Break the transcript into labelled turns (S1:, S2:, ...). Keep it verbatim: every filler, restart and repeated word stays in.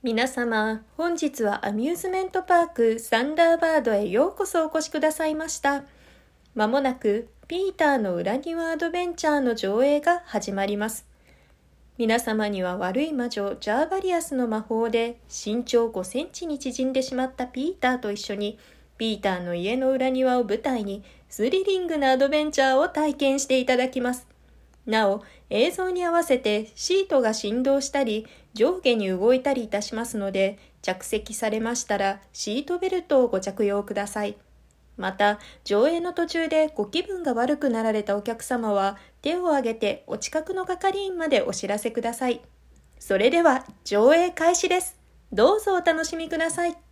S1: 皆様、本日はアミューズメントパークサンダーバードへようこそお越しくださいました。まもなくピーターの裏庭アドベンチャーの上映が始まります。皆様には悪い魔女ジャーバリアスの魔法で身長ごセンチに縮んでしまったピーターと一緒にピーターの家の裏庭を舞台にスリリングなアドベンチャーを体験していただきます。なお、映像に合わせてシートが振動したり上下に動いたりいたしますので、着席されましたらシートベルトをご着用ください。また、上映の途中でご気分が悪くなられたお客様は手を挙げてお近くの係員までお知らせください。それでは上映開始です。どうぞお楽しみください。